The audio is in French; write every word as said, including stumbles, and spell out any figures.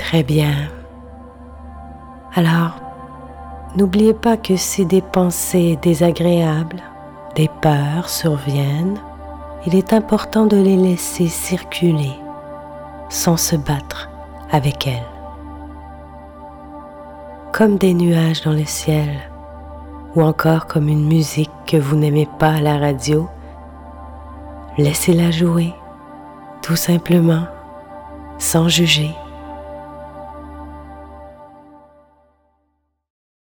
Très bien. Alors, n'oubliez pas que si des pensées désagréables, des peurs surviennent, il est important de les laisser circuler sans se battre avec elles. Comme des nuages dans le ciel, ou encore comme une musique que vous n'aimez pas à la radio, laissez-la jouer, tout simplement, sans juger.